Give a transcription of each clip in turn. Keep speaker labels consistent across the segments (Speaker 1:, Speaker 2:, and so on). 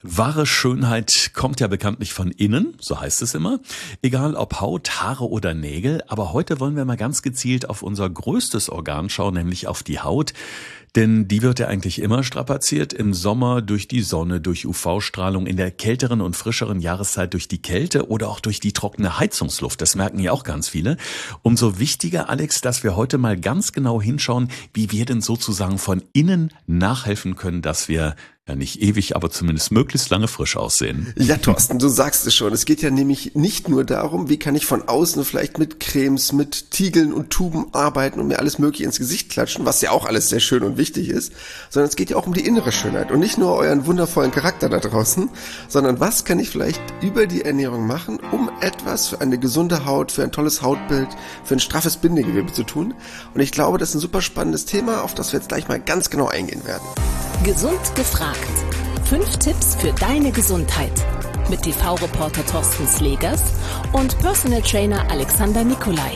Speaker 1: Wahre Schönheit kommt ja bekanntlich von innen, so heißt es immer. Egal ob Haut, Haare oder Nägel. Aber heute wollen wir mal ganz gezielt auf unser größtes Organ schauen, nämlich auf die Haut. Denn die wird ja eigentlich immer strapaziert. Im Sommer durch die Sonne, durch UV-Strahlung, in der kälteren und frischeren Jahreszeit durch die Kälte oder auch durch die trockene Heizungsluft. Das merken ja auch ganz viele. Umso wichtiger, Alex, dass wir heute mal ganz genau hinschauen, wie wir denn sozusagen von innen nachhelfen können, dass wir ja nicht ewig, aber zumindest möglichst lange frisch aussehen.
Speaker 2: Ja, Thorsten, du sagst es schon. Es geht ja nämlich nicht nur darum, wie kann ich von außen vielleicht mit Cremes, mit Tiegeln und Tuben arbeiten und mir alles Mögliche ins Gesicht klatschen, was ja auch alles sehr schön und wichtig ist, sondern es geht ja auch um die innere Schönheit und nicht nur euren wundervollen Charakter da draußen, sondern was kann ich vielleicht über die Ernährung machen, um etwas für eine gesunde Haut, für ein tolles Hautbild, für ein straffes Bindegewebe zu tun. Und ich glaube, das ist ein super spannendes Thema, auf das wir jetzt gleich mal ganz genau eingehen werden.
Speaker 3: Gesund gefragt. 5 Tipps für deine Gesundheit. Mit TV-Reporter Thorsten Slegers und Personal Trainer Alexander Nikolai.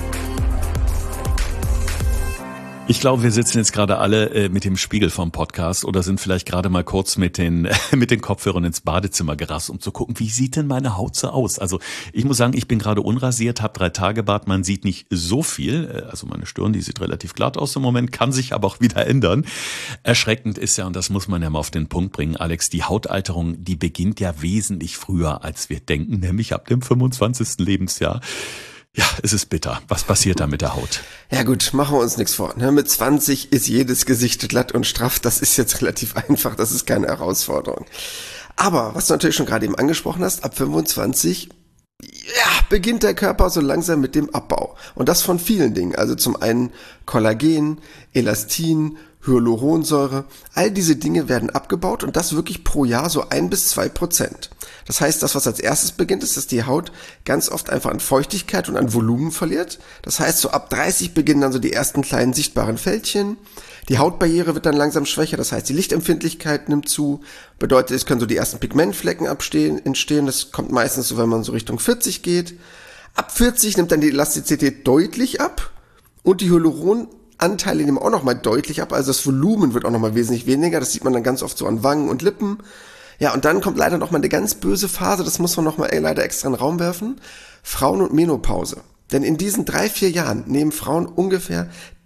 Speaker 1: Ich glaube, wir sitzen jetzt gerade alle mit dem Spiegel vom Podcast oder sind vielleicht gerade mal kurz mit den Kopfhörern ins Badezimmer gerast, um zu gucken, wie sieht denn meine Haut so aus? Also ich muss sagen, ich bin gerade unrasiert, habe 3 Tage Bart, man sieht nicht so viel. Also meine Stirn, die sieht relativ glatt aus im Moment, kann sich aber auch wieder ändern. Erschreckend ist ja, und das muss man ja mal auf den Punkt bringen, Alex, die Hautalterung, die beginnt ja wesentlich früher, als wir denken, nämlich ab dem 25. Lebensjahr. Ja, es ist bitter. Was passiert da mit der Haut?
Speaker 2: Ja gut, machen wir uns nichts vor. Mit 20 ist jedes Gesicht glatt und straff. Das ist jetzt relativ einfach. Das ist keine Herausforderung. Aber, was du natürlich schon gerade eben angesprochen hast, ab 25 beginnt der Körper so langsam mit dem Abbau. Und das von vielen Dingen. Also zum einen Kollagen, Elastin, Hyaluronsäure. All diese Dinge werden abgebaut und das wirklich pro Jahr so 1-2%. Das heißt, das, was als erstes beginnt, ist, dass die Haut ganz oft einfach an Feuchtigkeit und an Volumen verliert. Das heißt, so ab 30 beginnen dann so die ersten kleinen sichtbaren Fältchen. Die Hautbarriere wird dann langsam schwächer, das heißt, die Lichtempfindlichkeit nimmt zu. Bedeutet, es können so die ersten Pigmentflecken entstehen. Das kommt meistens so, wenn man so Richtung 40 geht. Ab 40 nimmt dann die Elastizität deutlich ab und die Hyaluronanteile nehmen auch nochmal deutlich ab. Also das Volumen wird auch nochmal wesentlich weniger. Das sieht man dann ganz oft so an Wangen und Lippen. Ja, und dann kommt leider nochmal eine ganz böse Phase, das muss man nochmal leider extra in den Raum werfen. Frauen- und Menopause. Denn in diesen 3-4 Jahren nehmen Frauen ungefähr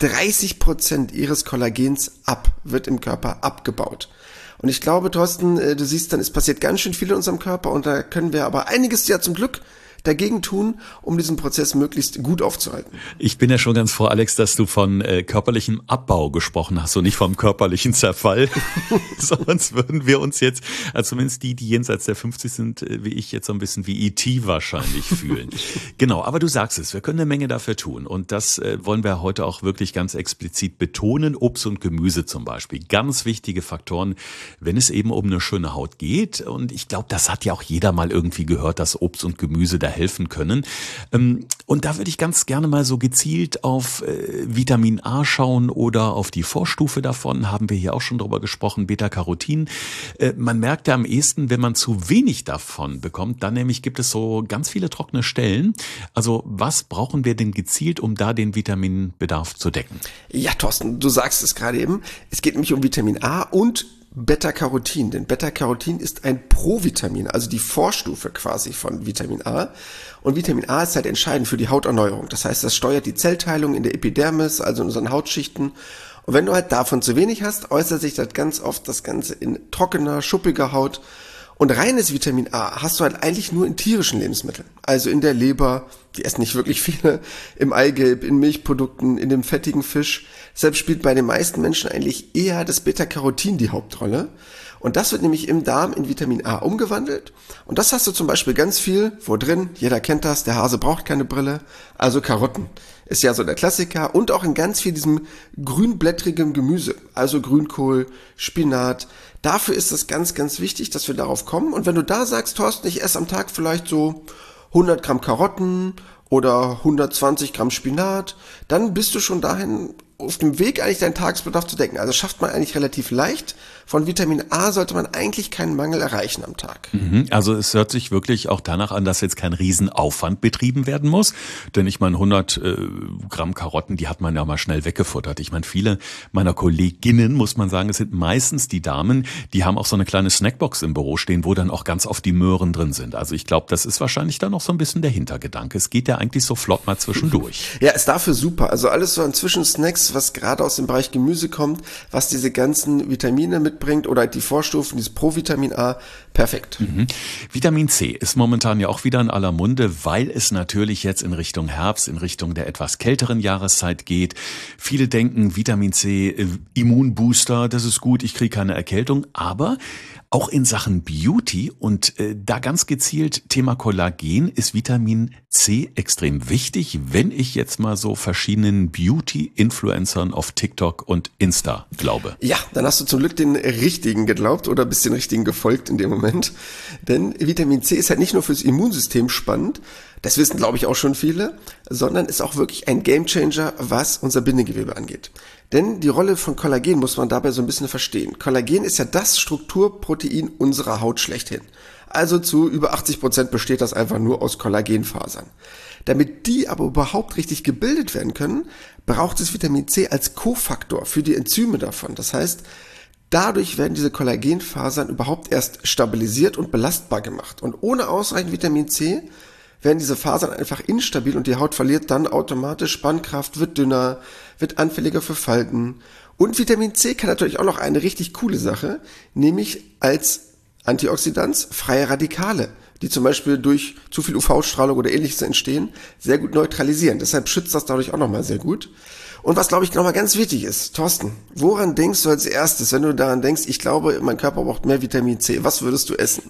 Speaker 2: 30% ihres Kollagens ab, wird im Körper abgebaut. Und ich glaube, Thorsten, du siehst dann, es passiert ganz schön viel in unserem Körper und da können wir aber einiges ja zum Glück dagegen tun, um diesen Prozess möglichst gut aufzuhalten.
Speaker 1: Ich bin ja schon ganz froh, Alex, dass du von körperlichem Abbau gesprochen hast und nicht vom körperlichen Zerfall. Sonst würden wir uns jetzt, also zumindest die jenseits der 50 sind, wie ich, jetzt so ein bisschen wie E.T. wahrscheinlich fühlen. Genau, aber du sagst es, wir können eine Menge dafür tun und das wollen wir heute auch wirklich ganz explizit betonen. Obst und Gemüse zum Beispiel, ganz wichtige Faktoren, wenn es eben um eine schöne Haut geht und ich glaube, das hat ja auch jeder mal irgendwie gehört, dass Obst und Gemüse da helfen können. Und da würde ich ganz gerne mal so gezielt auf Vitamin A schauen oder auf die Vorstufe davon, haben wir hier auch schon drüber gesprochen, Beta-Carotin. Man merkt ja am ehesten, wenn man zu wenig davon bekommt, dann nämlich gibt es so ganz viele trockene Stellen. Also was brauchen wir denn gezielt, um da den Vitaminbedarf zu decken?
Speaker 2: Ja, Thorsten, du sagst es gerade eben. Es geht nämlich um Vitamin A und Beta-Carotin, denn Beta-Carotin ist ein Provitamin, also die Vorstufe quasi von Vitamin A. Und Vitamin A ist halt entscheidend für die Hauterneuerung. Das heißt, das steuert die Zellteilung in der Epidermis, also in unseren Hautschichten. Und wenn du halt davon zu wenig hast, äußert sich das ganz oft das Ganze in trockener, schuppiger Haut. Und reines Vitamin A hast du halt eigentlich nur in tierischen Lebensmitteln. Also in der Leber, die essen nicht wirklich viele, im Eigelb, in Milchprodukten, in dem fettigen Fisch. Deshalb spielt bei den meisten Menschen eigentlich eher das Beta-Carotin die Hauptrolle. Und das wird nämlich im Darm in Vitamin A umgewandelt. Und das hast du zum Beispiel ganz viel, wo drin, jeder kennt das, der Hase braucht keine Brille, also Karotten. Ist ja so der Klassiker und auch in ganz viel diesem grünblättrigen Gemüse, also Grünkohl, Spinat. Dafür ist es ganz, ganz wichtig, dass wir darauf kommen. Und wenn du da sagst, Thorsten, ich esse am Tag vielleicht so 100 Gramm Karotten oder 120 Gramm Spinat, dann bist du schon dahin auf dem Weg eigentlich deinen Tagesbedarf zu decken. Also schafft man eigentlich relativ leicht. Von Vitamin A sollte man eigentlich keinen Mangel erreichen am Tag.
Speaker 1: Also es hört sich wirklich auch danach an, dass jetzt kein Riesenaufwand betrieben werden muss. Denn ich meine, 100 Gramm Karotten, die hat man ja mal schnell weggefuttert. Ich meine, viele meiner Kolleginnen, muss man sagen, es sind meistens die Damen, die haben auch so eine kleine Snackbox im Büro stehen, wo dann auch ganz oft die Möhren drin sind. Also ich glaube, das ist wahrscheinlich dann noch so ein bisschen der Hintergedanke. Es geht ja eigentlich so flott mal zwischendurch.
Speaker 2: Ja, ist dafür super. Also alles so an Zwischensnacks, was gerade aus dem Bereich Gemüse kommt, was diese ganzen Vitamine mitbringt oder die Vorstufen, dieses Provitamin A, perfekt.
Speaker 1: Vitamin C ist momentan ja auch wieder in aller Munde, weil es natürlich jetzt in Richtung Herbst, in Richtung der etwas kälteren Jahreszeit geht. Viele denken, Vitamin C, Immunbooster, das ist gut, ich kriege keine Erkältung, aber auch in Sachen Beauty und da ganz gezielt Thema Kollagen ist Vitamin C extrem wichtig, wenn ich jetzt mal so verschiedenen Beauty-Influencern auf TikTok und Insta glaube.
Speaker 2: Ja, dann hast du zum Glück den richtigen geglaubt oder bist den richtigen gefolgt in dem Moment. Denn Vitamin C ist halt nicht nur fürs Immunsystem spannend, das wissen glaube ich auch schon viele, sondern ist auch wirklich ein Gamechanger, was unser Bindegewebe angeht. Denn die Rolle von Kollagen muss man dabei so ein bisschen verstehen. Kollagen ist ja das Strukturprotein unserer Haut schlechthin. Also zu über 80% besteht das einfach nur aus Kollagenfasern. Damit die aber überhaupt richtig gebildet werden können, braucht es Vitamin C als Kofaktor für die Enzyme davon. Das heißt, dadurch werden diese Kollagenfasern überhaupt erst stabilisiert und belastbar gemacht. Und ohne ausreichend Vitamin C werden diese Fasern einfach instabil und die Haut verliert dann automatisch Spannkraft, wird dünner, wird anfälliger für Falten. Und Vitamin C kann natürlich auch noch eine richtig coole Sache, nämlich als Antioxidant freie Radikale, die zum Beispiel durch zu viel UV-Strahlung oder ähnliches entstehen, sehr gut neutralisieren. Deshalb schützt das dadurch auch nochmal sehr gut. Und was, glaube ich, nochmal ganz wichtig ist, Thorsten, woran denkst du als erstes, wenn du daran denkst, ich glaube, mein Körper braucht mehr Vitamin C, was würdest du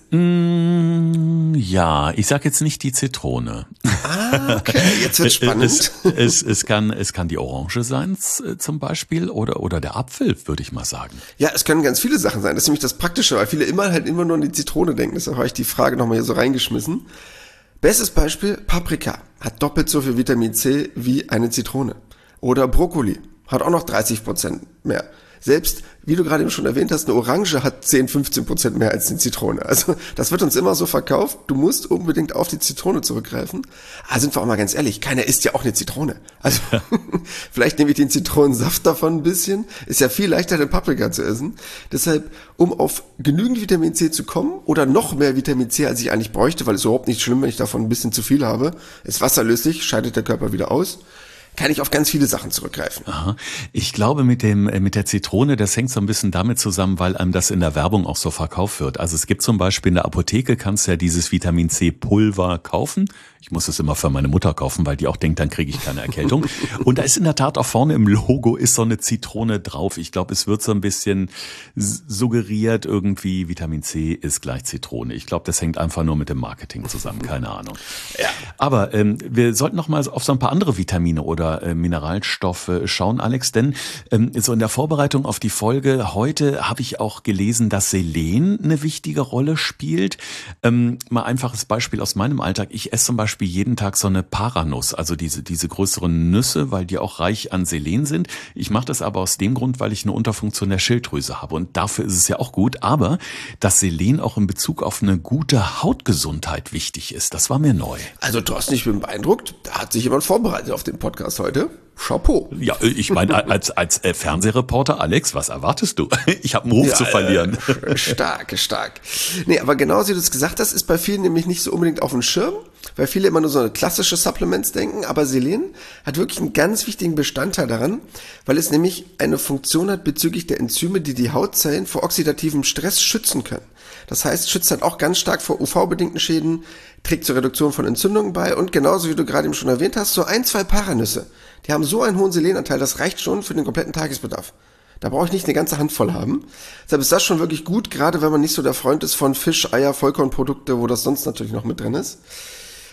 Speaker 2: essen?
Speaker 1: Ja, ich sag jetzt nicht die Zitrone.
Speaker 2: Ah, okay, jetzt wird's spannend.
Speaker 1: Es kann die Orange sein zum Beispiel oder der Apfel, würde ich mal sagen.
Speaker 2: Ja, es können ganz viele Sachen sein, das ist nämlich das Praktische, weil viele immer nur an die Zitrone denken, deshalb habe ich die Frage nochmal hier so reingeschmissen. Bestes Beispiel, Paprika hat doppelt so viel Vitamin C wie eine Zitrone. Oder Brokkoli hat auch noch 30% mehr. Selbst, wie du gerade eben schon erwähnt hast, eine Orange hat 10-15% mehr als eine Zitrone. Also das wird uns immer so verkauft, du musst unbedingt auf die Zitrone zurückgreifen. Aber sind wir auch mal ganz ehrlich, keiner isst ja auch eine Zitrone. Also vielleicht nehme ich den Zitronensaft davon ein bisschen. Ist ja viel leichter, den Paprika zu essen. Deshalb, um auf genügend Vitamin C zu kommen oder noch mehr Vitamin C, als ich eigentlich bräuchte, weil es überhaupt nicht schlimm, wenn ich davon ein bisschen zu viel habe, ist wasserlöslich, scheidet der Körper wieder aus, kann ich auf ganz viele Sachen zurückgreifen.
Speaker 1: Aha. Ich glaube, mit der Zitrone, das hängt so ein bisschen damit zusammen, weil einem das in der Werbung auch so verkauft wird. Also es gibt zum Beispiel in der Apotheke, kannst du ja dieses Vitamin C Pulver kaufen. Ich muss es immer für meine Mutter kaufen, weil die auch denkt, dann kriege ich keine Erkältung. Und da ist in der Tat auch vorne im Logo ist so eine Zitrone drauf. Ich glaube, es wird so ein bisschen suggeriert irgendwie, Vitamin C ist gleich Zitrone. Ich glaube, das hängt einfach nur mit dem Marketing zusammen, keine Ahnung.
Speaker 2: Ja.
Speaker 1: Aber wir sollten noch mal auf so ein paar andere Vitamine oder Mineralstoffe schauen, Alex, denn so in der Vorbereitung auf die Folge heute habe ich auch gelesen, dass Selen eine wichtige Rolle spielt. Mal einfaches Beispiel aus meinem Alltag. Ich esse zum Beispiel jeden Tag so eine Paranuss, also diese größeren Nüsse, weil die auch reich an Selen sind. Ich mache das aber aus dem Grund, weil ich eine Unterfunktion der Schilddrüse habe und dafür ist es ja auch gut, aber dass Selen auch in Bezug auf eine gute Hautgesundheit wichtig ist, das war mir neu.
Speaker 2: Also Thorsten, ich bin beeindruckt, da hat sich jemand vorbereitet auf den Podcast heute. Chapeau.
Speaker 1: Ja, ich meine, als Fernsehreporter, Alex, was erwartest du? Ich habe einen Ruf zu verlieren.
Speaker 2: Stark. Nee, aber genau wie du es gesagt hast, ist bei vielen nämlich nicht so unbedingt auf dem Schirm, weil viele immer nur so eine klassische Supplements denken, aber Selen hat wirklich einen ganz wichtigen Bestandteil daran, weil es nämlich eine Funktion hat bezüglich der Enzyme, die die Hautzellen vor oxidativem Stress schützen können. Das heißt, schützt halt auch ganz stark vor UV-bedingten Schäden, trägt zur Reduktion von Entzündungen bei und genauso wie du gerade eben schon erwähnt hast, so 1-2 Paranüsse. Die haben so einen hohen Selenanteil, das reicht schon für den kompletten Tagesbedarf. Da brauche ich nicht eine ganze Handvoll haben. Deshalb ist das schon wirklich gut, gerade wenn man nicht so der Freund ist von Fisch, Eier, Vollkornprodukte, wo das sonst natürlich noch mit drin ist.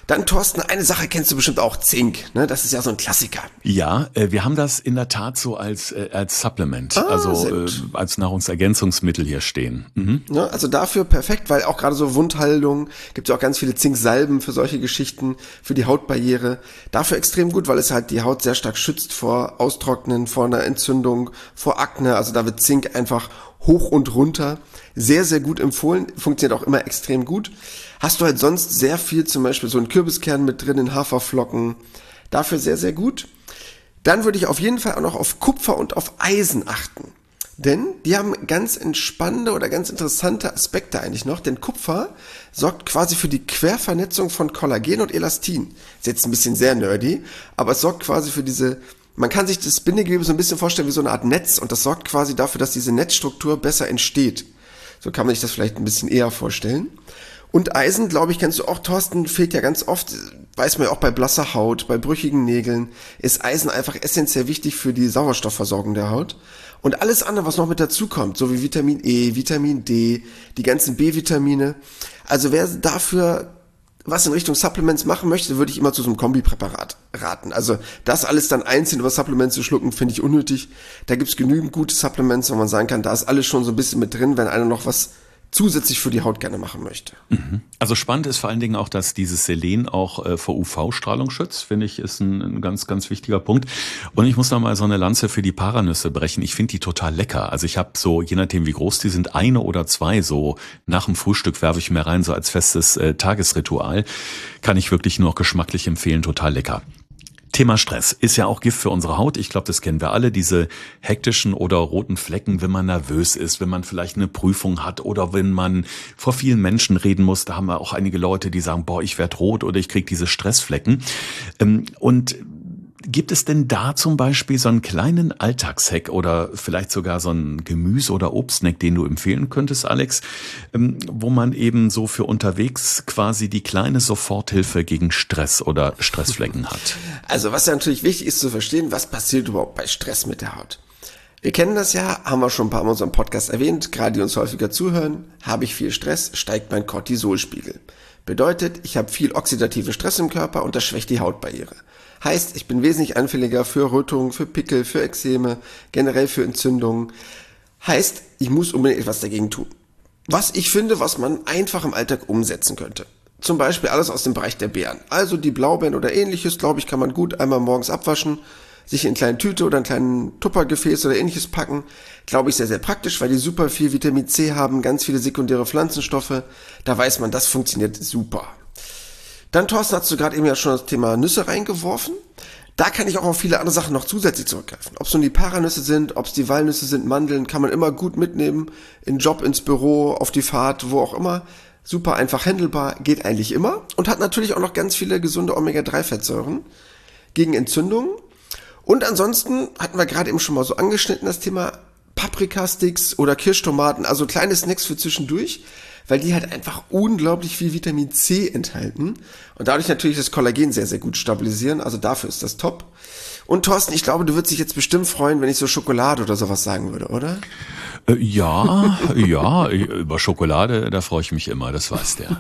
Speaker 2: Dann, Thorsten, eine Sache kennst du bestimmt auch, Zink. Ne? Das ist ja so ein Klassiker.
Speaker 1: Ja, wir haben das in der Tat so als Supplement, als Nahrungsergänzungsmittel hier stehen. Mhm.
Speaker 2: Ja, also dafür perfekt, weil auch gerade so Wundheilung, gibt es ja auch ganz viele Zinksalben für solche Geschichten, für die Hautbarriere. Dafür extrem gut, weil es halt die Haut sehr stark schützt vor Austrocknen, vor einer Entzündung, vor Akne. Also da wird Zink einfach hoch und runter. Sehr, sehr gut empfohlen. Funktioniert auch immer extrem gut. Hast du halt sonst sehr viel, zum Beispiel so einen Kürbiskern mit drin in Haferflocken. Dafür sehr, sehr gut. Dann würde ich auf jeden Fall auch noch auf Kupfer und auf Eisen achten. Denn die haben ganz entspannende oder ganz interessante Aspekte eigentlich noch. Denn Kupfer sorgt quasi für die Quervernetzung von Kollagen und Elastin. Ist jetzt ein bisschen sehr nerdy, aber es sorgt quasi für diese... Man kann sich das Bindegewebe so ein bisschen vorstellen wie so eine Art Netz und das sorgt quasi dafür, dass diese Netzstruktur besser entsteht. So kann man sich das vielleicht ein bisschen eher vorstellen. Und Eisen, glaube ich, kennst du auch, Thorsten, fehlt ja ganz oft, weiß man ja auch bei blasser Haut, bei brüchigen Nägeln, ist Eisen einfach essentiell wichtig für die Sauerstoffversorgung der Haut. Und alles andere, was noch mit dazukommt, so wie Vitamin E, Vitamin D, die ganzen B-Vitamine. Also wer dafür was in Richtung Supplements machen möchte, würde ich immer zu so einem Kombipräparat raten. Also das alles dann einzeln über Supplements zu schlucken, finde ich unnötig. Da gibt's genügend gute Supplements, wo man sagen kann, da ist alles schon so ein bisschen mit drin, wenn einer noch was zusätzlich für die Haut gerne machen möchte.
Speaker 1: Also spannend ist vor allen Dingen auch, dass dieses Selen auch vor UV-Strahlung schützt, finde ich, ist ein ganz, ganz wichtiger Punkt. Und ich muss noch mal so eine Lanze für die Paranüsse brechen. Ich finde die total lecker. Also ich habe so, je nachdem wie groß die sind, 1 oder 2 so nach dem Frühstück werfe ich mir rein, so als festes Tagesritual. Kann ich wirklich nur geschmacklich empfehlen, total lecker. Thema Stress ist ja auch Gift für unsere Haut. Ich glaube, das kennen wir alle, diese hektischen oder roten Flecken, wenn man nervös ist, wenn man vielleicht eine Prüfung hat oder wenn man vor vielen Menschen reden muss. Da haben wir auch einige Leute, die sagen, boah, ich werde rot oder ich kriege diese Stressflecken. Und gibt es denn da zum Beispiel so einen kleinen Alltagshack oder vielleicht sogar so einen Gemüse- oder Obstsnack, den du empfehlen könntest, Alex, wo man eben so für unterwegs quasi die kleine Soforthilfe gegen Stress oder Stressflecken hat?
Speaker 2: Also was ja natürlich wichtig ist zu verstehen, was passiert überhaupt bei Stress mit der Haut. Wir kennen das ja, haben wir schon ein paar Mal in unserem Podcast erwähnt, gerade die uns häufiger zuhören. Habe ich viel Stress, steigt mein Cortisolspiegel. Bedeutet, ich habe viel oxidativen Stress im Körper und das schwächt die Hautbarriere. Heißt, ich bin wesentlich anfälliger für Rötungen, für Pickel, für Ekzeme, generell für Entzündungen. Heißt, ich muss unbedingt etwas dagegen tun. Was ich finde, was man einfach im Alltag umsetzen könnte. Zum Beispiel alles aus dem Bereich der Beeren. Also die Blaubeeren oder ähnliches, glaube ich, kann man gut einmal morgens abwaschen, sich in eine kleine Tüte oder einen kleinen Tuppergefäß oder ähnliches packen. Glaube ich, sehr, sehr praktisch, weil die super viel Vitamin C haben, ganz viele sekundäre Pflanzenstoffe. Da weiß man, das funktioniert super. Dann, Thorsten, hast du gerade eben ja schon das Thema Nüsse reingeworfen. Da kann ich auch auf viele andere Sachen noch zusätzlich zurückgreifen. Ob es nun die Paranüsse sind, ob es die Walnüsse sind, Mandeln, kann man immer gut mitnehmen. In den Job, ins Büro, auf die Fahrt, wo auch immer. Super einfach handelbar, geht eigentlich immer. Und hat natürlich auch noch ganz viele gesunde Omega-3-Fettsäuren gegen Entzündungen. Und ansonsten hatten wir gerade eben schon mal so angeschnitten das Thema Paprikasticks oder Kirschtomaten, also kleine Snacks für zwischendurch, weil die halt einfach unglaublich viel Vitamin C enthalten und dadurch natürlich das Kollagen sehr, sehr gut stabilisieren. Also dafür ist das top. Und Thorsten, ich glaube, du würdest dich jetzt bestimmt freuen, wenn ich so Schokolade oder sowas sagen würde, oder?
Speaker 1: Ja, über Schokolade, da freue ich mich immer, das weiß der.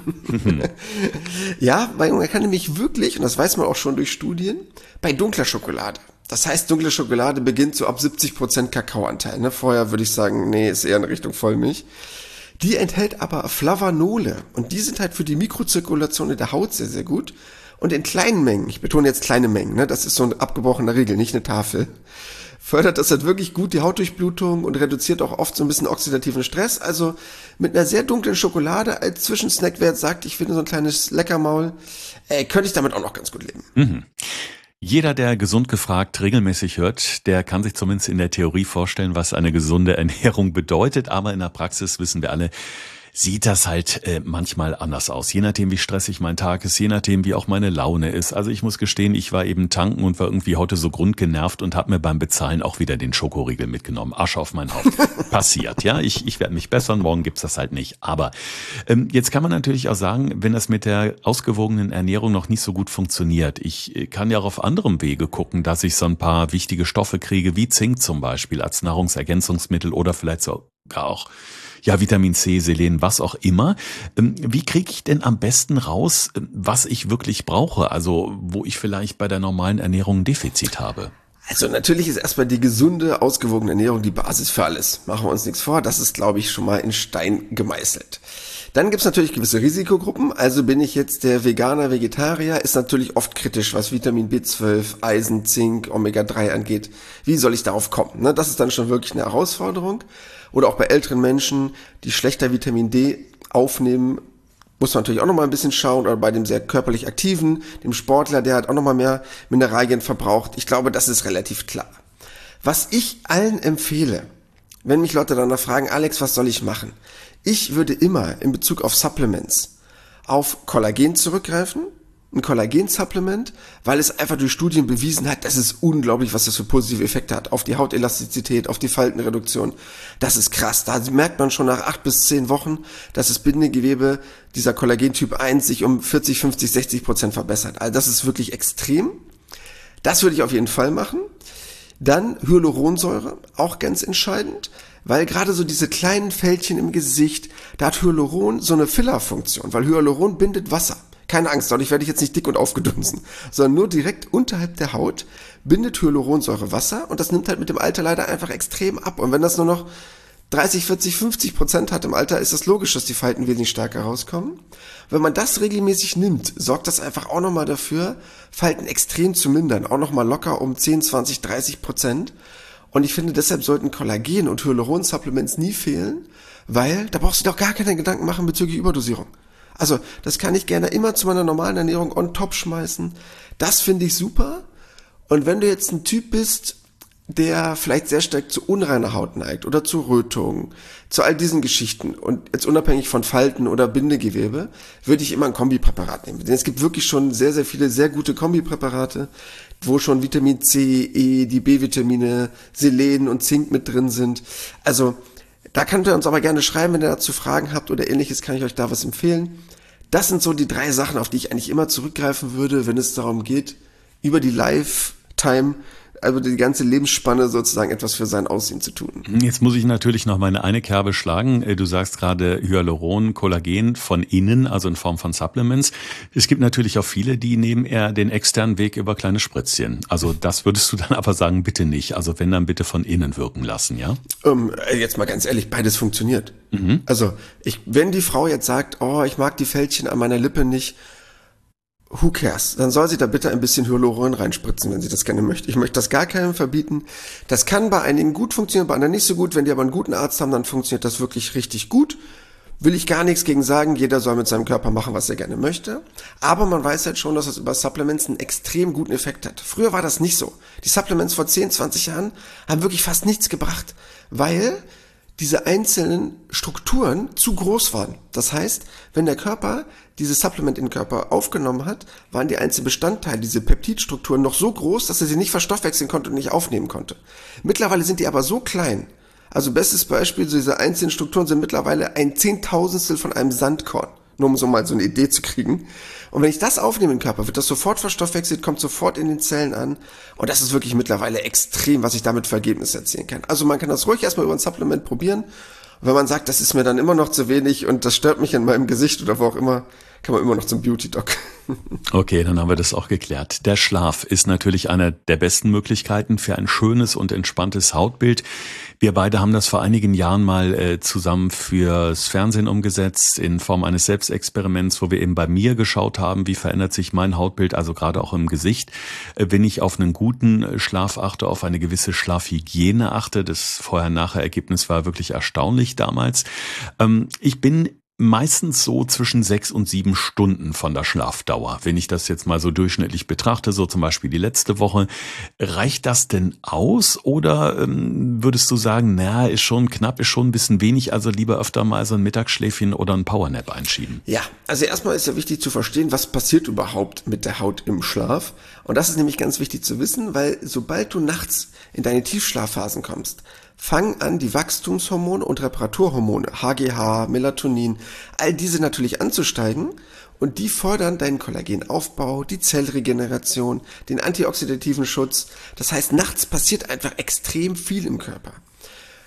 Speaker 2: Ja, weil man kann nämlich wirklich, und das weiß man auch schon durch Studien, bei dunkler Schokolade. Das heißt, dunkle Schokolade beginnt so ab 70% Kakaoanteil. Ne? Vorher würde ich sagen, nee, ist eher in Richtung Vollmilch. Die enthält aber Flavanole und die sind halt für die Mikrozirkulation in der Haut sehr, sehr gut. Und in kleinen Mengen, ich betone jetzt kleine Mengen, ne? Das ist so eine abgebrochene Regel, nicht eine Tafel, fördert das halt wirklich gut die Hautdurchblutung und reduziert auch oft so ein bisschen oxidativen Stress. Also mit einer sehr dunklen Schokolade als Zwischensnack, wer jetzt sagt, ich finde so ein kleines Leckermaul, könnte ich damit auch noch ganz gut leben.
Speaker 1: Mhm. Jeder, der gesund gefragt regelmäßig hört, der kann sich zumindest in der Theorie vorstellen, was eine gesunde Ernährung bedeutet. Aber in der Praxis wissen wir alle, sieht das halt manchmal anders aus. Je nachdem, wie stressig mein Tag ist, je nachdem, wie auch meine Laune ist. Also ich muss gestehen, ich war eben tanken und war irgendwie heute so grundgenervt und habe mir beim Bezahlen auch wieder den Schokoriegel mitgenommen. Asche auf mein Haupt. Passiert, ja. Ich werde mich bessern, morgen gibt's das halt nicht. Aber jetzt kann man natürlich auch sagen, wenn das mit der ausgewogenen Ernährung noch nicht so gut funktioniert, ich kann ja auch auf anderem Wege gucken, dass ich so ein paar wichtige Stoffe kriege, wie Zink zum Beispiel als Nahrungsergänzungsmittel oder vielleicht so auch ja Vitamin C, Selen, was auch immer. Wie kriege ich denn am besten raus, was ich wirklich brauche? Also wo ich vielleicht bei der normalen Ernährung ein Defizit habe?
Speaker 2: Also natürlich ist erstmal die gesunde, ausgewogene Ernährung die Basis für alles. Machen wir uns nichts vor, das ist, glaube ich, schon mal in Stein gemeißelt. Dann gibt's natürlich gewisse Risikogruppen, also bin ich jetzt der Veganer, Vegetarier, ist natürlich oft kritisch, was Vitamin B12, Eisen, Zink, Omega-3 angeht. Wie soll ich darauf kommen? Ne? Das ist dann schon wirklich eine Herausforderung. Oder auch bei älteren Menschen, die schlechter Vitamin D aufnehmen, muss man natürlich auch nochmal ein bisschen schauen, oder bei dem sehr körperlich Aktiven, dem Sportler, der hat auch nochmal mehr Mineralien verbraucht. Ich glaube, das ist relativ klar. Was ich allen empfehle, wenn mich Leute danach fragen, Alex, was soll ich machen? Ich würde immer in Bezug auf Supplements auf Kollagen zurückgreifen, ein Kollagen-Supplement, weil es einfach durch Studien bewiesen hat, das ist unglaublich, was das für positive Effekte hat auf die Hautelastizität, auf die Faltenreduktion. Das ist krass. Da merkt man schon nach 8 bis 10 Wochen, dass das Bindegewebe dieser Kollagen-Typ 1 sich um 40, 50, 60% verbessert. Also das ist wirklich extrem. Das würde ich auf jeden Fall machen. Dann Hyaluronsäure, auch ganz entscheidend, weil gerade so diese kleinen Fältchen im Gesicht, da hat Hyaluron so eine Fillerfunktion, weil Hyaluron bindet Wasser. Keine Angst, dadurch werde ich jetzt nicht dick und aufgedunsen, sondern nur direkt unterhalb der Haut bindet Hyaluronsäure Wasser und das nimmt halt mit dem Alter leider einfach extrem ab. Und wenn das nur noch 30, 40, 50% hat im Alter, ist das logisch, dass die Falten wesentlich stärker rauskommen. Wenn man das regelmäßig nimmt, sorgt das einfach auch nochmal dafür, Falten extrem zu mindern, auch nochmal locker um 10, 20, 30%. Und ich finde, deshalb sollten Kollagen- und Hyaluron-Supplements nie fehlen, weil da brauchst du doch gar keine Gedanken machen bezüglich Überdosierung. Also, das kann ich gerne immer zu meiner normalen Ernährung on top schmeißen. Das finde ich super. Und wenn du jetzt ein Typ bist, der vielleicht sehr stark zu unreiner Haut neigt oder zu Rötungen, zu all diesen Geschichten und jetzt unabhängig von Falten oder Bindegewebe, würde ich immer ein Kombipräparat nehmen. Denn es gibt wirklich schon sehr, sehr viele sehr gute Kombipräparate, wo schon Vitamin C, E, die B-Vitamine, Selen und Zink mit drin sind. Also da könnt ihr uns aber gerne schreiben, wenn ihr dazu Fragen habt oder ähnliches, kann ich euch da was empfehlen. Das sind so die 3 Sachen, auf die ich eigentlich immer zurückgreifen würde, wenn es darum geht, über die Lifetime, also die ganze Lebensspanne sozusagen etwas für sein Aussehen zu tun.
Speaker 1: Jetzt muss ich natürlich noch meine eine Kerbe schlagen. Du sagst gerade Hyaluron, Kollagen von innen, also in Form von Supplements. Es gibt natürlich auch viele, die nehmen eher den externen Weg über kleine Spritzchen. Also das würdest du dann aber sagen, bitte nicht. Also wenn, dann bitte von innen wirken lassen, ja?
Speaker 2: Jetzt mal ganz ehrlich, beides funktioniert. Also wenn die Frau jetzt sagt, oh, ich mag die Fältchen an meiner Lippe nicht, who cares? Dann soll sie da bitte ein bisschen Hyaluron reinspritzen, wenn sie das gerne möchte. Ich möchte das gar keinem verbieten. Das kann bei einigen gut funktionieren, bei anderen nicht so gut. Wenn die aber einen guten Arzt haben, dann funktioniert das wirklich richtig gut. Will ich gar nichts gegen sagen. Jeder soll mit seinem Körper machen, was er gerne möchte. Aber man weiß halt schon, dass das über Supplements einen extrem guten Effekt hat. Früher war das nicht so. Die Supplements vor 10, 20 Jahren haben wirklich fast nichts gebracht, weil diese einzelnen Strukturen zu groß waren. Das heißt, wenn der Körper dieses Supplement in den Körper aufgenommen hat, waren die einzelnen Bestandteile, diese Peptidstrukturen noch so groß, dass er sie nicht verstoffwechseln konnte und nicht aufnehmen konnte. Mittlerweile sind die aber so klein. Also bestes Beispiel, so diese einzelnen Strukturen sind mittlerweile ein Zehntausendstel von einem Sandkorn. Nur um so mal so eine Idee zu kriegen. Und wenn ich das aufnehme im Körper, wird das sofort verstoffwechselt, kommt sofort in den Zellen an. Und das ist wirklich mittlerweile extrem, was ich damit für Ergebnisse erzielen kann. Also man kann das ruhig erstmal über ein Supplement probieren. Und wenn man sagt, das ist mir dann immer noch zu wenig und das stört mich in meinem Gesicht oder wo auch immer, kann man immer noch zum Beauty-Doc.
Speaker 1: Okay, dann haben wir das auch geklärt. Der Schlaf ist natürlich eine der besten Möglichkeiten für ein schönes und entspanntes Hautbild. Wir beide haben das vor einigen Jahren mal zusammen fürs Fernsehen umgesetzt, in Form eines Selbstexperiments, wo wir eben bei mir geschaut haben, wie verändert sich mein Hautbild, also gerade auch im Gesicht, wenn ich auf einen guten Schlaf achte, auf eine gewisse Schlafhygiene achte. Das Vorher-Nachher-Ergebnis war wirklich erstaunlich damals. Ich bin meistens so zwischen 6 und 7 Stunden von der Schlafdauer. Wenn ich das jetzt mal so durchschnittlich betrachte, so zum Beispiel die letzte Woche, reicht das denn aus oder würdest du sagen, na, ist schon knapp, ist schon ein bisschen wenig, also lieber öfter mal so ein Mittagsschläfchen oder ein Powernap einschieben?
Speaker 2: Ja, also erstmal ist ja wichtig zu verstehen, was passiert überhaupt mit der Haut im Schlaf. Und das ist nämlich ganz wichtig zu wissen, weil sobald du nachts in deine Tiefschlafphasen kommst, fangen an, die Wachstumshormone und Reparaturhormone, HGH, Melatonin, all diese natürlich anzusteigen und die fördern deinen Kollagenaufbau, die Zellregeneration, den antioxidativen Schutz. Das heißt, nachts passiert einfach extrem viel im Körper.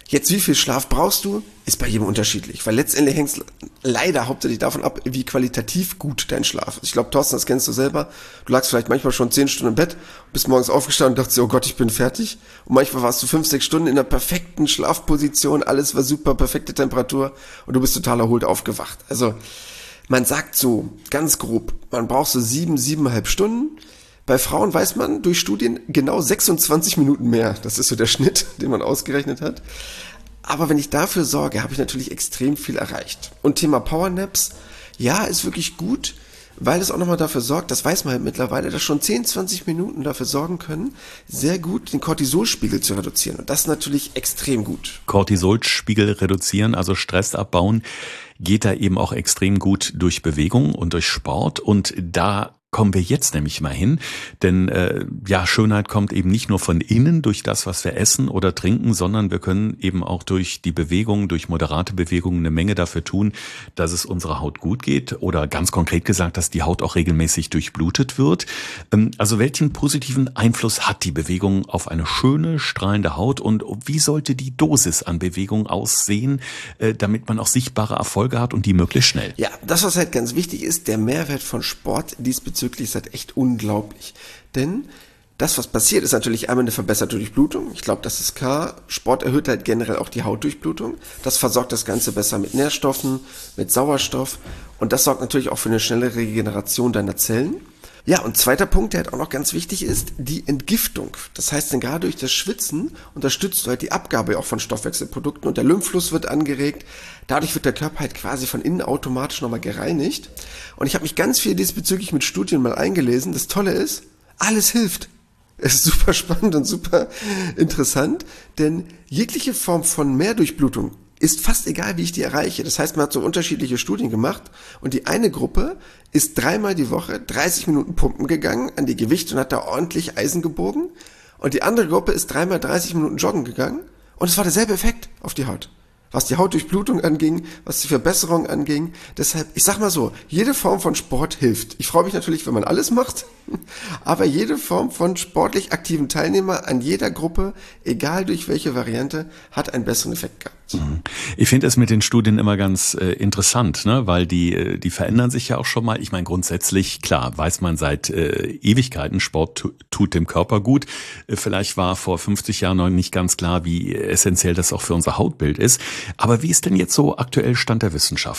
Speaker 2: Jetzt, wie viel Schlaf brauchst du, ist bei jedem unterschiedlich, weil letztendlich hängt es leider hauptsächlich davon ab, wie qualitativ gut dein Schlaf ist. Ich glaube, Thorsten, das kennst du selber. Du lagst vielleicht manchmal schon 10 Stunden im Bett, bist morgens aufgestanden und dachtest, oh Gott, ich bin fertig. Und manchmal warst du 5, 6 Stunden in der perfekten Schlafposition, alles war super, perfekte Temperatur und du bist total erholt aufgewacht. Also man sagt so ganz grob, man braucht so 7,5 Stunden. Bei Frauen weiß man durch Studien genau 26 Minuten mehr. Das ist so der Schnitt, den man ausgerechnet hat. Aber wenn ich dafür sorge, habe ich natürlich extrem viel erreicht. Und Thema Powernaps, ja, ist wirklich gut, weil es auch nochmal dafür sorgt, das weiß man halt mittlerweile, dass schon 10, 20 Minuten dafür sorgen können, sehr gut den Cortisolspiegel zu reduzieren. Und das ist natürlich extrem gut.
Speaker 1: Cortisolspiegel reduzieren, also Stress abbauen, geht da eben auch extrem gut durch Bewegung und durch Sport. Und da kommen wir jetzt nämlich mal hin, denn Schönheit kommt eben nicht nur von innen durch das, was wir essen oder trinken, sondern wir können eben auch durch die Bewegung, durch moderate Bewegungen eine Menge dafür tun, dass es unserer Haut gut geht oder ganz konkret gesagt, dass die Haut auch regelmäßig durchblutet wird. Also welchen positiven Einfluss hat die Bewegung auf eine schöne, strahlende Haut und wie sollte die Dosis an Bewegung aussehen, damit man auch sichtbare Erfolge hat und die möglichst schnell?
Speaker 2: Ja, das, was halt ganz wichtig ist, der Mehrwert von Sport diesbezüglich ist halt echt unglaublich. Denn das, was passiert, ist natürlich einmal eine verbesserte Durchblutung. Ich glaube, das ist klar. Sport erhöht halt generell auch die Hautdurchblutung. Das versorgt das Ganze besser mit Nährstoffen, mit Sauerstoff. Und das sorgt natürlich auch für eine schnellere Regeneration deiner Zellen. Ja, und zweiter Punkt, der halt auch noch ganz wichtig ist, die Entgiftung. Das heißt, denn gerade durch das Schwitzen unterstützt du halt die Abgabe auch von Stoffwechselprodukten und der Lymphfluss wird angeregt. Dadurch wird der Körper halt quasi von innen automatisch nochmal gereinigt. Und ich habe mich ganz viel diesbezüglich mit Studien mal eingelesen. Das Tolle ist, alles hilft. Es ist super spannend und super interessant, denn jegliche Form von Mehrdurchblutung ist fast egal, wie ich die erreiche. Das heißt, man hat so unterschiedliche Studien gemacht und die eine Gruppe ist 3-mal die Woche 30 Minuten pumpen gegangen an die Gewichte und hat da ordentlich Eisen gebogen und die andere Gruppe ist 3-mal 30 Minuten joggen gegangen und es war derselbe Effekt auf die Haut. Was die Hautdurchblutung anging, was die Verbesserung anging. Deshalb, ich sag mal so, jede Form von Sport hilft. Ich freue mich natürlich, wenn man alles macht, aber jede Form von sportlich aktiven Teilnehmer an jeder Gruppe, egal durch welche Variante, hat einen besseren Effekt gehabt.
Speaker 1: Ich finde es mit den Studien immer ganz interessant, ne? Weil die verändern sich ja auch schon mal. Ich meine, grundsätzlich, klar, weiß man seit Ewigkeiten, Sport tut dem Körper gut. Vielleicht war vor 50 Jahren noch nicht ganz klar, wie essentiell das auch für unser Hautbild ist. Aber wie ist denn jetzt so aktuell Stand der Wissenschaft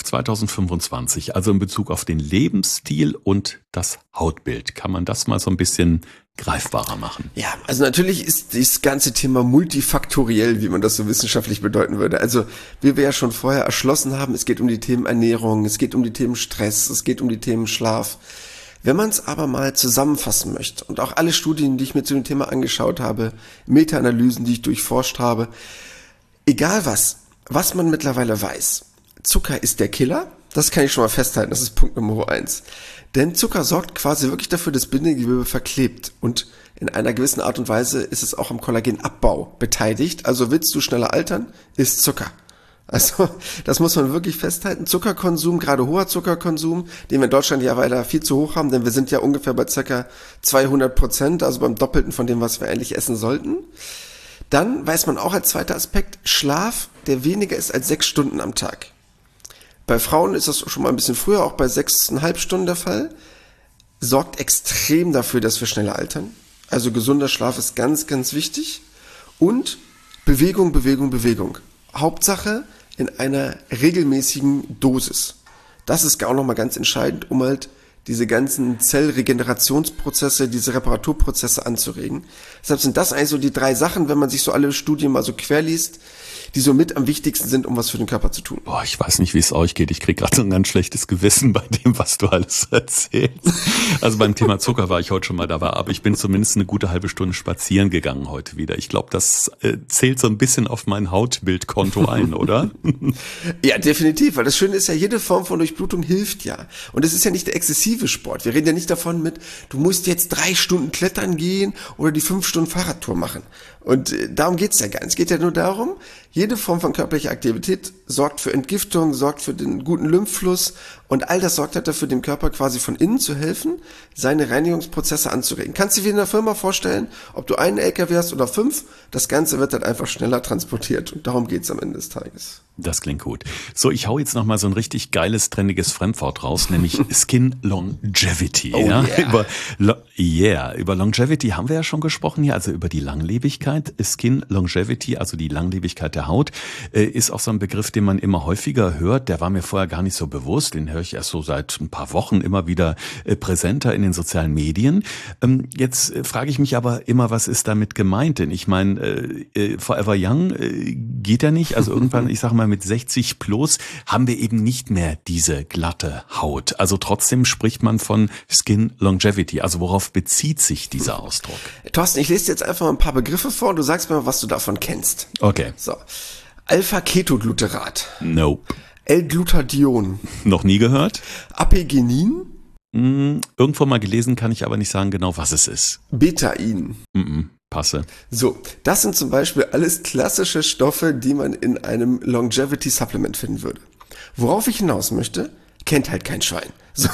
Speaker 1: 2025? Also in Bezug auf den Lebensstil und das Hautbild. Kann man das mal so ein bisschen greifbarer machen?
Speaker 2: Ja, also natürlich ist das ganze Thema multifaktoriell, wie man das so wissenschaftlich bedeuten würde. Also wie wir ja schon vorher erschlossen haben, es geht um die Themen Ernährung, es geht um die Themen Stress, es geht um die Themen Schlaf. Wenn man es aber mal zusammenfassen möchte und auch alle Studien, die ich mir zu dem Thema angeschaut habe, Meta-Analysen, die ich durchforscht habe, egal was man mittlerweile weiß, Zucker ist der Killer, das kann ich schon mal festhalten, das ist Punkt Nummer 1. Denn Zucker sorgt quasi wirklich dafür, dass Bindegewebe verklebt und in einer gewissen Art und Weise ist es auch am Kollagenabbau beteiligt. Also willst du schneller altern, isst Zucker. Also das muss man wirklich festhalten. Zuckerkonsum, gerade hoher Zuckerkonsum, den wir in Deutschland ja leider viel zu hoch haben, denn wir sind ja ungefähr bei ca. 200%, also beim Doppelten von dem, was wir eigentlich essen sollten. Dann weiß man auch als zweiter Aspekt, Schlaf, der weniger ist als 6 Stunden am Tag. Bei Frauen ist das schon mal ein bisschen früher, auch bei 6,5 Stunden der Fall. Sorgt extrem dafür, dass wir schneller altern. Also gesunder Schlaf ist ganz, ganz wichtig. Und Bewegung, Bewegung, Bewegung. Hauptsache in einer regelmäßigen Dosis. Das ist auch nochmal ganz entscheidend, um halt diese ganzen Zellregenerationsprozesse, diese Reparaturprozesse anzuregen. Deshalb sind das eigentlich so die 3 Sachen, wenn man sich so alle Studien mal so querliest, die so mit am wichtigsten sind, um was für den Körper zu tun.
Speaker 1: Boah, ich weiß nicht, wie es euch geht. Ich kriege gerade so ein ganz schlechtes Gewissen bei dem, was du alles erzählst. Also beim Thema Zucker war ich heute schon mal dabei, aber ich bin zumindest eine gute halbe Stunde spazieren gegangen heute wieder. Ich glaube, das zählt so ein bisschen auf mein Hautbildkonto ein, oder?
Speaker 2: Ja, definitiv, weil das Schöne ist ja, jede Form von Durchblutung hilft ja. Und es ist ja nicht der exzessive Sport. Wir reden ja nicht davon du musst jetzt 3 Stunden klettern gehen oder die 5 Stunden Fahrradtour machen. Und darum geht's ja gar nicht. Es geht ja nur darum, Jede Form von körperlicher Aktivität sorgt für Entgiftung, sorgt für den guten Lymphfluss und all das sorgt halt dafür, dem Körper quasi von innen zu helfen, seine Reinigungsprozesse anzuregen. Kannst du dir wie in der Firma vorstellen, ob du einen LKW hast oder 5, das Ganze wird halt einfach schneller transportiert und darum geht's am Ende des Tages.
Speaker 1: Das klingt gut. So, ich hau jetzt nochmal so ein richtig geiles, trendiges Fremdwort raus, nämlich Skin Longevity.
Speaker 2: Oh
Speaker 1: ja?
Speaker 2: yeah.
Speaker 1: Über Longevity haben wir ja schon gesprochen hier, also über die Langlebigkeit. Skin Longevity, also die Langlebigkeit der Haut, ist auch so ein Begriff, den man immer häufiger hört. Der war mir vorher gar nicht so bewusst. Den höre ich erst so seit ein paar Wochen immer wieder präsenter in den sozialen Medien. Jetzt frage ich mich aber immer, was ist damit gemeint? Denn ich meine, Forever Young geht ja nicht. Also irgendwann, ich sage mal, mit 60 plus haben wir eben nicht mehr diese glatte Haut. Also trotzdem spricht man von Skin Longevity. Also worauf bezieht sich dieser Ausdruck?
Speaker 2: Thorsten, ich lese dir jetzt einfach mal ein paar Begriffe vor und du sagst mir mal, was du davon kennst.
Speaker 1: Okay.
Speaker 2: So. Alpha-Ketogluterat.
Speaker 1: Nope.
Speaker 2: L-Glutathion.
Speaker 1: Noch nie gehört?
Speaker 2: Apigenin.
Speaker 1: Irgendwo mal gelesen, kann ich aber nicht sagen genau, was es ist.
Speaker 2: Betain.
Speaker 1: Passe.
Speaker 2: So, das sind zum Beispiel alles klassische Stoffe, die man in einem Longevity Supplement finden würde. Worauf ich hinaus möchte, kennt halt kein Schwein. So.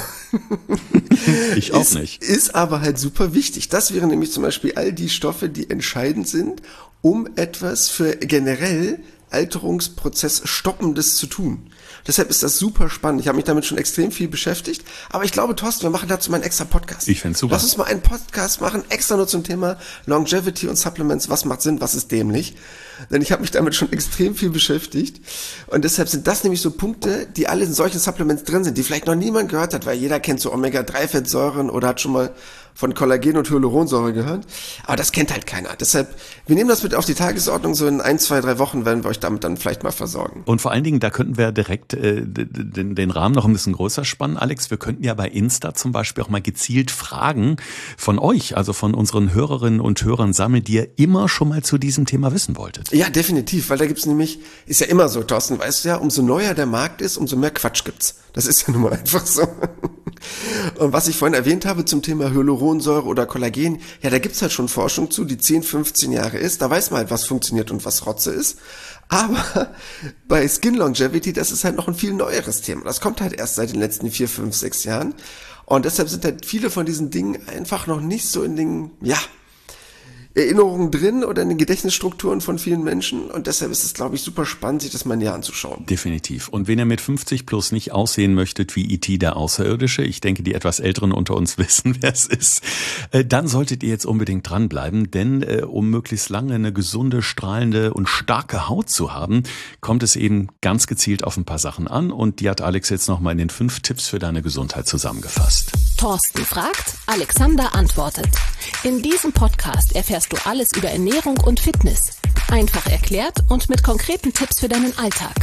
Speaker 1: Ich auch nicht.
Speaker 2: Ist aber halt super wichtig. Das wären nämlich zum Beispiel all die Stoffe, die entscheidend sind, um etwas für generell Alterungsprozess Stoppendes zu tun. Deshalb ist das super spannend. Ich habe mich damit schon extrem viel beschäftigt. Aber ich glaube, Thorsten, wir machen dazu mal einen extra Podcast.
Speaker 1: Ich find's super.
Speaker 2: Lass uns mal einen Podcast machen, extra nur zum Thema Longevity und Supplements. Was macht Sinn, was ist dämlich? Denn ich habe mich damit schon extrem viel beschäftigt. Und deshalb sind das nämlich so Punkte, die alle in solchen Supplements drin sind, die vielleicht noch niemand gehört hat, weil jeder kennt so Omega-3-Fettsäuren oder hat schon mal von Kollagen und Hyaluronsäure gehört. Aber das kennt halt keiner. Deshalb, wir nehmen das mit auf die Tagesordnung. So in 1, 2, 3 Wochen werden wir euch damit dann vielleicht mal versorgen.
Speaker 1: Und vor allen Dingen, da könnten wir direkt den Rahmen noch ein bisschen größer spannen. Alex, wir könnten ja bei Insta zum Beispiel auch mal gezielt Fragen von euch, also von unseren Hörerinnen und Hörern sammeln, die ihr immer schon mal zu diesem Thema wissen wolltet.
Speaker 2: Ja, definitiv, weil da gibt's nämlich, ist ja immer so, Thorsten, weißt du ja, umso neuer der Markt ist, umso mehr Quatsch gibt's. Das ist ja nun mal einfach so. Und was ich vorhin erwähnt habe zum Thema Hyaluronsäure oder Kollagen, ja, da gibt's halt schon Forschung zu, die 10, 15 Jahre ist. Da weiß man halt, was funktioniert und was Rotze ist. Aber bei Skin Longevity, das ist halt noch ein viel neueres Thema. Das kommt halt erst seit den letzten 4, 5, 6 Jahren. Und deshalb sind halt viele von diesen Dingen einfach noch nicht so in den, ja, Erinnerungen drin oder in den Gedächtnisstrukturen von vielen Menschen und deshalb ist es, glaube ich, super spannend, sich das mal näher anzuschauen.
Speaker 1: Definitiv. Und wenn ihr mit 50 plus nicht aussehen möchtet wie E.T. der Außerirdische, ich denke, die etwas Älteren unter uns wissen, wer es ist, dann solltet ihr jetzt unbedingt dranbleiben, denn um möglichst lange eine gesunde, strahlende und starke Haut zu haben, kommt es eben ganz gezielt auf ein paar Sachen an und die hat Alex jetzt nochmal in den 5 Tipps für deine Gesundheit zusammengefasst.
Speaker 3: Thorsten fragt, Alexander antwortet. In diesem Podcast erfährst du alles über Ernährung und Fitness. Einfach erklärt und mit konkreten Tipps für deinen Alltag.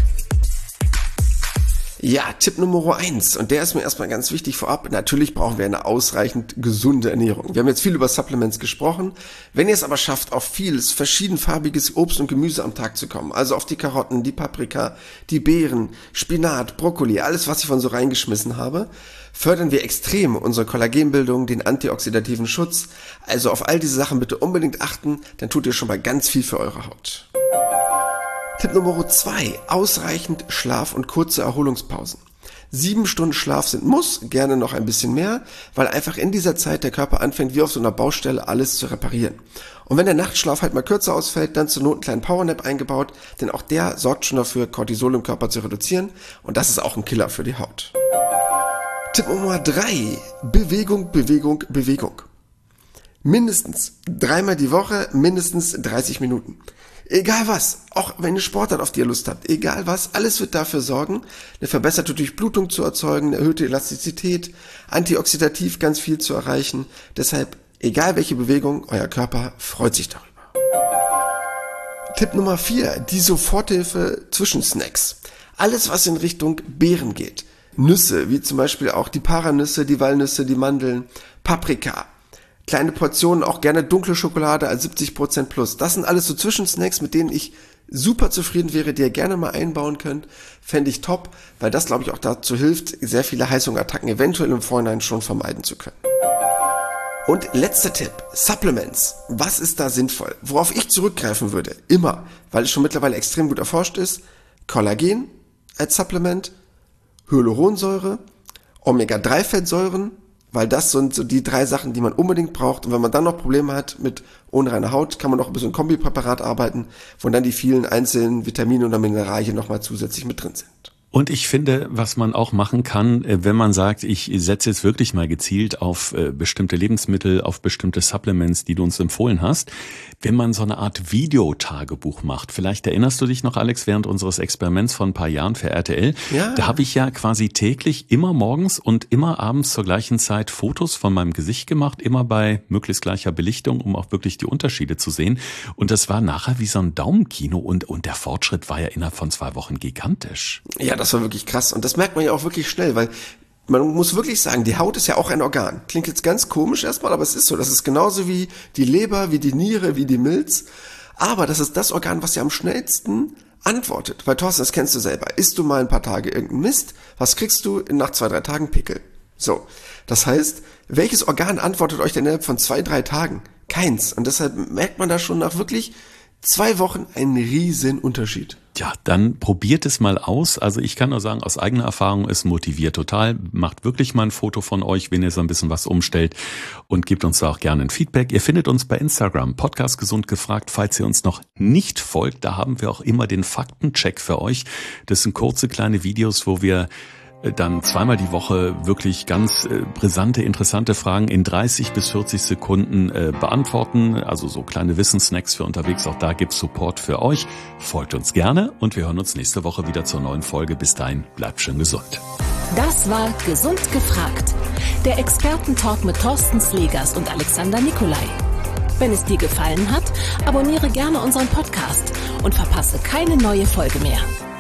Speaker 2: Ja, Tipp Nummer 1 und der ist mir erstmal ganz wichtig vorab. Natürlich brauchen wir eine ausreichend gesunde Ernährung. Wir haben jetzt viel über Supplements gesprochen. Wenn ihr es aber schafft, auf vieles verschiedenfarbiges Obst und Gemüse am Tag zu kommen, also auf die Karotten, die Paprika, die Beeren, Spinat, Brokkoli, alles, was ich von so reingeschmissen habe, fördern wir extrem unsere Kollagenbildung, den antioxidativen Schutz. Also auf all diese Sachen bitte unbedingt achten, dann tut ihr schon mal ganz viel für eure Haut. Tipp Nummer 2, ausreichend Schlaf und kurze Erholungspausen. 7 Stunden Schlaf sind Muss, gerne noch ein bisschen mehr, weil einfach in dieser Zeit der Körper anfängt, wie auf so einer Baustelle alles zu reparieren. Und wenn der Nachtschlaf halt mal kürzer ausfällt, dann zur Not einen kleinen Powernap eingebaut, denn auch der sorgt schon dafür, Cortisol im Körper zu reduzieren und das ist auch ein Killer für die Haut. Tipp Nummer 3, Bewegung, Bewegung, Bewegung. Mindestens 3-mal die Woche, mindestens 30 Minuten. Egal was, auch wenn ihr Sportart auf die ihr Lust habt, egal was, alles wird dafür sorgen, eine verbesserte Durchblutung zu erzeugen, eine erhöhte Elastizität, antioxidativ ganz viel zu erreichen. Deshalb, egal welche Bewegung, euer Körper freut sich darüber. Tipp Nummer 4, die Soforthilfe zwischen Snacks. Alles, was in Richtung Beeren geht. Nüsse, wie zum Beispiel auch die Paranüsse, die Walnüsse, die Mandeln, Paprika. Kleine Portionen, auch gerne dunkle Schokolade als 70% plus. Das sind alles so Zwischensnacks, mit denen ich super zufrieden wäre, die ihr gerne mal einbauen könnt. Fände ich top, weil das, glaube ich, auch dazu hilft, sehr viele Heißhungerattacken eventuell im Vorhinein schon vermeiden zu können. Und letzter Tipp, Supplements. Was ist da sinnvoll? Worauf ich zurückgreifen würde, immer, weil es schon mittlerweile extrem gut erforscht ist, Kollagen als Supplement, Hyaluronsäure, Omega-3-Fettsäuren, weil das sind so die 3 Sachen, die man unbedingt braucht. Und wenn man dann noch Probleme hat mit unreiner Haut, kann man noch ein bisschen Kombipräparat arbeiten, wo dann die vielen einzelnen Vitamine oder Mineralien nochmal zusätzlich mit drin sind.
Speaker 1: Und ich finde, was man auch machen kann, wenn man sagt, ich setze jetzt wirklich mal gezielt auf bestimmte Lebensmittel, auf bestimmte Supplements, die du uns empfohlen hast, wenn man so eine Art Videotagebuch macht. Vielleicht erinnerst du dich noch, Alex, während unseres Experiments von ein paar Jahren für RTL. Ja. Da habe ich ja quasi täglich immer morgens und immer abends zur gleichen Zeit Fotos von meinem Gesicht gemacht, immer bei möglichst gleicher Belichtung, um auch wirklich die Unterschiede zu sehen. Und das war nachher wie so ein Daumenkino und der Fortschritt war ja innerhalb von 2 Wochen gigantisch.
Speaker 2: Ja, das war wirklich krass. Und das merkt man ja auch wirklich schnell, weil man muss wirklich sagen, die Haut ist ja auch ein Organ. Klingt jetzt ganz komisch erstmal, aber es ist so. Das ist genauso wie die Leber, wie die Niere, wie die Milz. Aber das ist das Organ, was ja am schnellsten antwortet. Weil Thorsten, das kennst du selber. Isst du mal ein paar Tage irgendeinen Mist, was kriegst du nach 2-3 Tagen? Pickel. So. Das heißt, welches Organ antwortet euch denn innerhalb von 2-3 Tagen? Keins. Und deshalb merkt man da schon nach wirklich 2 Wochen einen riesen Unterschied.
Speaker 1: Ja, dann probiert es mal aus. Also ich kann nur sagen, aus eigener Erfahrung, es motiviert total. Macht wirklich mal ein Foto von euch, wenn ihr so ein bisschen was umstellt und gebt uns da auch gerne ein Feedback. Ihr findet uns bei Instagram, Podcast Gesund gefragt. Falls ihr uns noch nicht folgt, da haben wir auch immer den Faktencheck für euch. Das sind kurze kleine Videos, wo wir dann 2-mal die Woche wirklich ganz brisante, interessante Fragen in 30 bis 40 Sekunden beantworten. Also so kleine Wissenssnacks für unterwegs. Auch da gibt's Support für euch. Folgt uns gerne und wir hören uns nächste Woche wieder zur neuen Folge. Bis dahin, bleibt schön gesund.
Speaker 3: Das war Gesund gefragt. Der Expertentalk mit Thorsten Slegers und Alexander Nikolai. Wenn es dir gefallen hat, abonniere gerne unseren Podcast und verpasse keine neue Folge mehr.